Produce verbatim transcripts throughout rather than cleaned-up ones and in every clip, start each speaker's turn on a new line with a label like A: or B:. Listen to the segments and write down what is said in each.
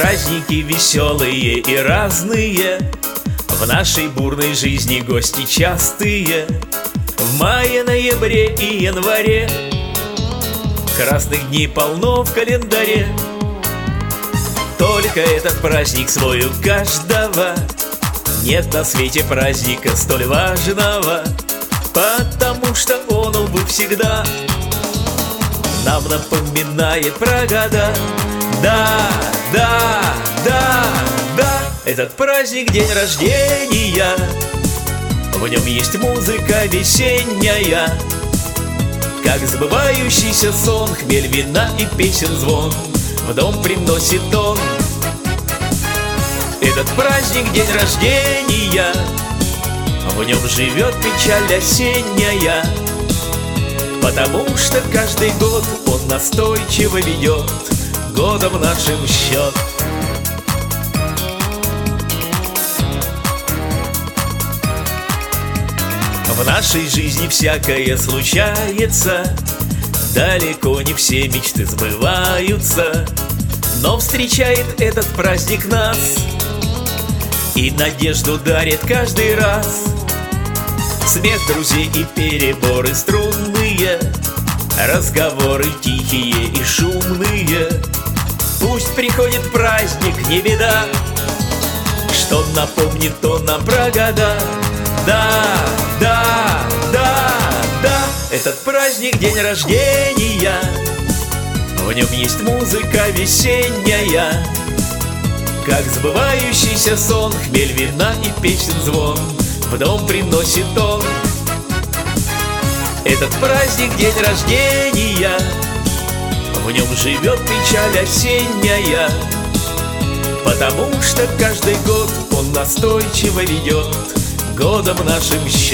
A: Праздники веселые и разные, в нашей бурной жизни гости частые. В мае, ноябре и январе красных дней полно в календаре. Только этот праздник свой у каждого, нет на свете праздника столь важного, потому что он, увы, всегда нам напоминает про года. Да, да, да, да, этот праздник день рождения, в нем есть музыка весенняя, как сбывающийся сон, хмель, вина и песен звон в дом приносит он. Этот праздник день рождения, в нем живет печаль осенняя, потому что каждый год он настойчиво ведет годом нашим счет. В нашей жизни всякое случается, далеко не все мечты сбываются, но встречает этот праздник нас и надежду дарит каждый раз. Смех друзей и переборы струнные, разговоры тихие и шумные. Пусть приходит праздник, не беда, что напомнит он нам про года. Да, да, да, да, этот праздник день рождения, в нем есть музыка весенняя, как сбывающийся сон, хмель, вина и песен звон в дом приносит он. Этот праздник день рождения, в нем живет печаль осенняя, потому что каждый год он настойчиво ведет годом нашим счет.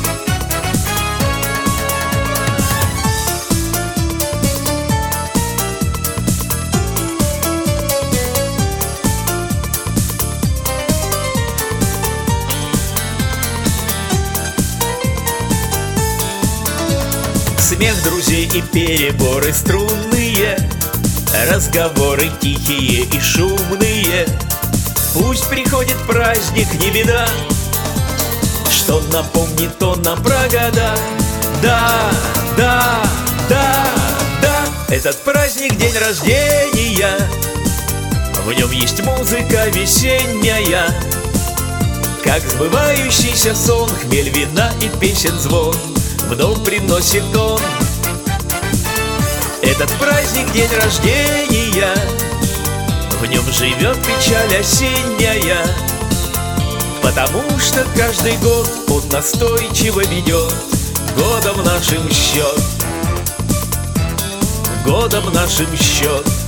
A: Смех друзей и переборы струнные, разговоры тихие и шумные. Пусть приходит праздник, не беда, что напомнит он нам про года. Да, да, да, да, этот праздник день рождения, в нем есть музыка весенняя, как сбывающийся сон, хмель, вина и песен звон в дом приносит он. Этот праздник день рождения, в нем живет печаль осенняя, потому что каждый год он настойчиво ведет годом нашим счет, годом нашим счет.